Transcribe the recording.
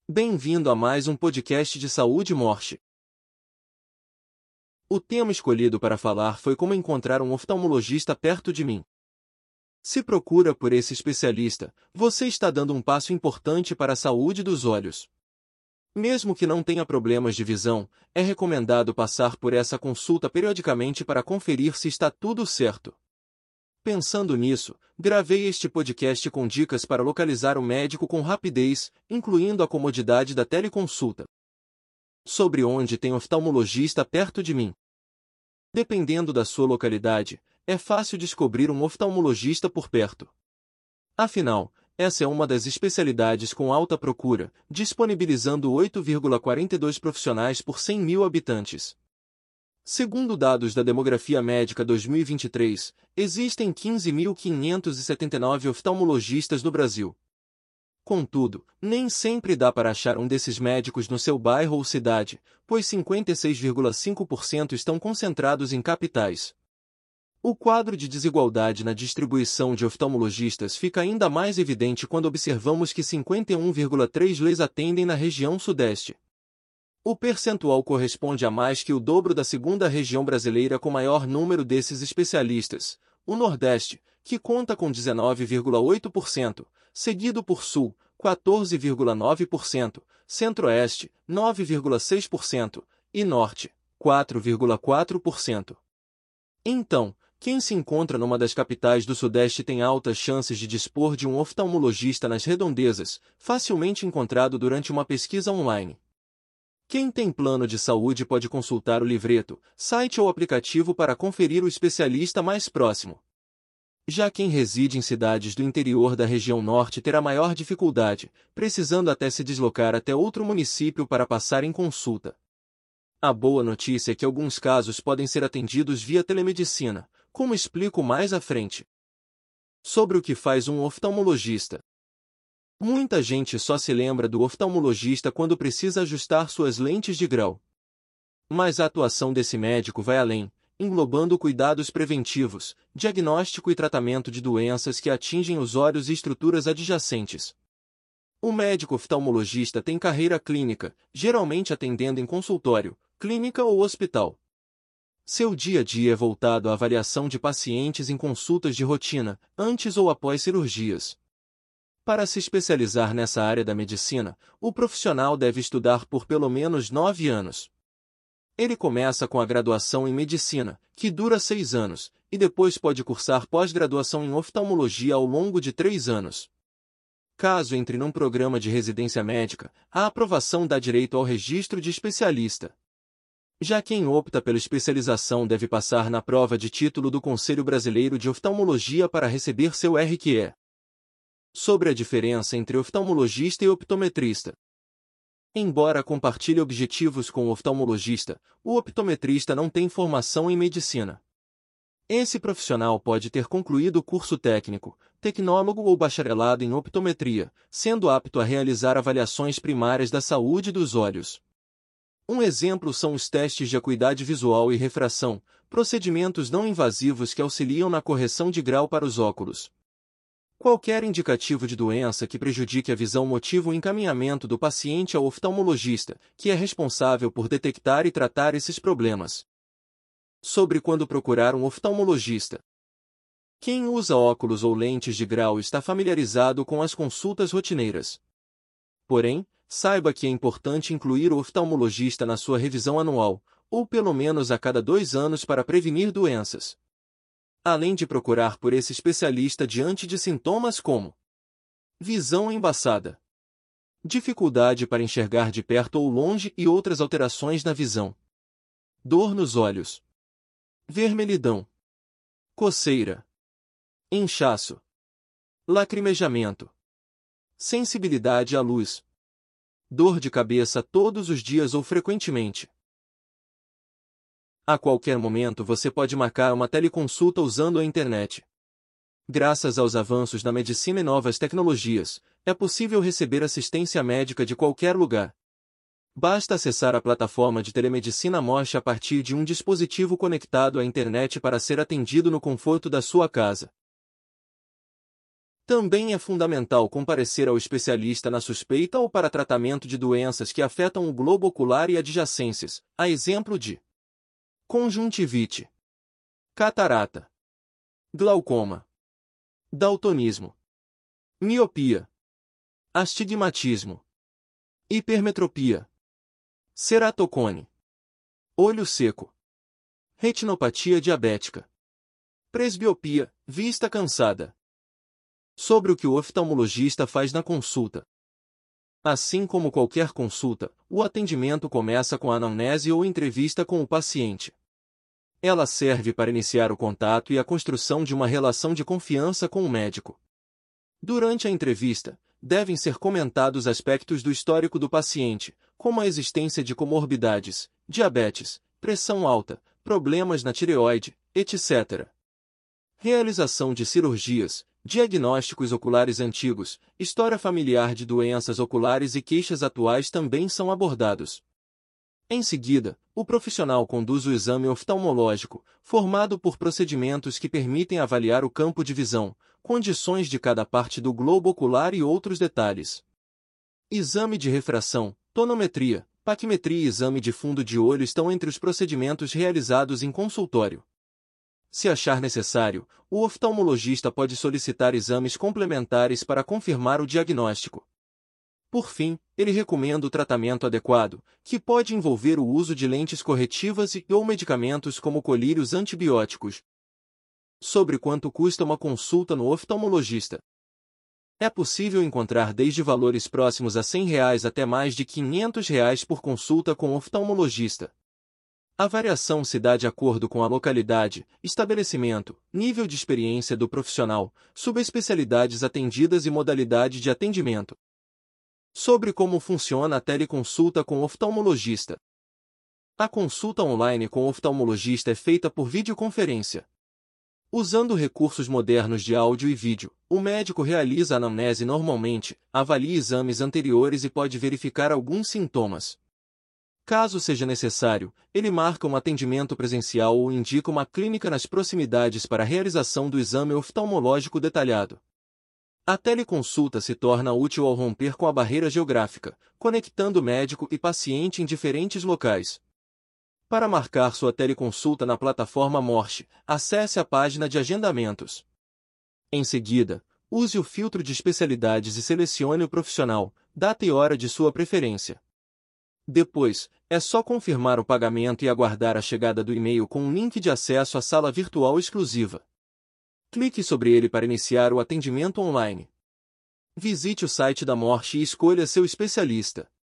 Bem-vindo a mais um podcast de saúde e morte. O tema escolhido para falar foi como encontrar um oftalmologista perto de mim. Se procura por esse especialista, você está dando um passo importante para a saúde dos olhos. Mesmo que não tenha problemas de visão, é recomendado passar por essa consulta periodicamente para conferir se está tudo certo. Pensando nisso, gravei este podcast com dicas para localizar o médico com rapidez, incluindo a comodidade da teleconsulta. Sobre onde tem oftalmologista perto de mim. Dependendo da sua localidade, é fácil descobrir um oftalmologista por perto. Afinal, essa é uma das especialidades com alta procura, disponibilizando 8,42 profissionais por 100 mil habitantes. Segundo dados da Demografia Médica 2023, existem 15.579 oftalmologistas no Brasil. Contudo, nem sempre dá para achar um desses médicos no seu bairro ou cidade, pois 56,5% estão concentrados em capitais. O quadro de desigualdade na distribuição de oftalmologistas fica ainda mais evidente quando observamos que 51,3 leis atendem na região Sudeste. O percentual corresponde a mais que o dobro da segunda região brasileira com maior número desses especialistas, o Nordeste, que conta com 19,8%, seguido por Sul, 14,9%, Centro-Oeste, 9,6% e Norte, 4,4%. Então, quem se encontra numa das capitais do Sudeste tem altas chances de dispor de um oftalmologista nas redondezas, facilmente encontrado durante uma pesquisa online. Quem tem plano de saúde pode consultar o livreto, site ou aplicativo para conferir o especialista mais próximo. Já quem reside em cidades do interior da região norte terá maior dificuldade, precisando até se deslocar até outro município para passar em consulta. A boa notícia é que alguns casos podem ser atendidos via telemedicina, como explico mais à frente. Sobre o que faz um oftalmologista. Muita gente só se lembra do oftalmologista quando precisa ajustar suas lentes de grau. Mas a atuação desse médico vai além, englobando cuidados preventivos, diagnóstico e tratamento de doenças que atingem os olhos e estruturas adjacentes. O médico oftalmologista tem carreira clínica, geralmente atendendo em consultório, clínica ou hospital. Seu dia a dia é voltado à avaliação de pacientes em consultas de rotina, antes ou após cirurgias. Para se especializar nessa área da medicina, o profissional deve estudar por pelo menos 9 anos. Ele começa com a graduação em medicina, que dura 6 anos, e depois pode cursar pós-graduação em oftalmologia ao longo de 3 anos. Caso entre num programa de residência médica, a aprovação dá direito ao registro de especialista. Já quem opta pela especialização deve passar na prova de título do Conselho Brasileiro de Oftalmologia para receber seu RQE. Sobre a diferença entre oftalmologista e optometrista. Embora compartilhe objetivos com o oftalmologista, o optometrista não tem formação em medicina. Esse profissional pode ter concluído curso técnico, tecnólogo ou bacharelado em optometria, sendo apto a realizar avaliações primárias da saúde dos olhos. Um exemplo são os testes de acuidade visual e refração, procedimentos não invasivos que auxiliam na correção de grau para os óculos. Qualquer indicativo de doença que prejudique a visão motiva o encaminhamento do paciente ao oftalmologista, que é responsável por detectar e tratar esses problemas. Sobre quando procurar um oftalmologista. Quem usa óculos ou lentes de grau está familiarizado com as consultas rotineiras. Porém, saiba que é importante incluir o oftalmologista na sua revisão anual, ou pelo menos a cada 2 anos para prevenir doenças. Além de procurar por esse especialista diante de sintomas como visão embaçada, dificuldade para enxergar de perto ou longe e outras alterações na visão, dor nos olhos, vermelhidão, coceira, inchaço, lacrimejamento, sensibilidade à luz, dor de cabeça todos os dias ou frequentemente. A qualquer momento você pode marcar uma teleconsulta usando a internet. Graças aos avanços na medicina e novas tecnologias, é possível receber assistência médica de qualquer lugar. Basta acessar a plataforma de telemedicina Mosh a partir de um dispositivo conectado à internet para ser atendido no conforto da sua casa. Também é fundamental comparecer ao especialista na suspeita ou para tratamento de doenças que afetam o globo ocular e adjacências, a exemplo de conjuntivite, catarata, glaucoma, daltonismo, miopia, astigmatismo, hipermetropia, ceratocone, olho seco, retinopatia diabética, presbiopia, vista cansada. Sobre o que o oftalmologista faz na consulta. Assim como qualquer consulta, o atendimento começa com a anamnese ou entrevista com o paciente. Ela serve para iniciar o contato e a construção de uma relação de confiança com o médico. Durante a entrevista, devem ser comentados aspectos do histórico do paciente, como a existência de comorbidades, diabetes, pressão alta, problemas na tireoide, etc. Realização de cirurgias, diagnósticos oculares antigos, história familiar de doenças oculares e queixas atuais também são abordados. Em seguida, o profissional conduz o exame oftalmológico, formado por procedimentos que permitem avaliar o campo de visão, condições de cada parte do globo ocular e outros detalhes. Exame de refração, tonometria, paquimetria e exame de fundo de olho estão entre os procedimentos realizados em consultório. Se achar necessário, o oftalmologista pode solicitar exames complementares para confirmar o diagnóstico. Por fim, ele recomenda o tratamento adequado, que pode envolver o uso de lentes corretivas ou medicamentos como colírios antibióticos. Sobre quanto custa uma consulta no oftalmologista. É possível encontrar desde valores próximos a R$ 100 até mais de R$ 500 por consulta com oftalmologista. A variação se dá de acordo com a localidade, estabelecimento, nível de experiência do profissional, subespecialidades atendidas e modalidade de atendimento. Sobre como funciona a teleconsulta com oftalmologista. A consulta online com oftalmologista é feita por videoconferência. Usando recursos modernos de áudio e vídeo, o médico realiza a anamnese normalmente, avalia exames anteriores e pode verificar alguns sintomas. Caso seja necessário, ele marca um atendimento presencial ou indica uma clínica nas proximidades para a realização do exame oftalmológico detalhado. A teleconsulta se torna útil ao romper com a barreira geográfica, conectando médico e paciente em diferentes locais. Para marcar sua teleconsulta na plataforma Morse, acesse a página de agendamentos. Em seguida, use o filtro de especialidades e selecione o profissional, data e hora de sua preferência. Depois, é só confirmar o pagamento e aguardar a chegada do e-mail com um link de acesso à sala virtual exclusiva. Clique sobre ele para iniciar o atendimento online. Visite o site da Morse e escolha seu especialista.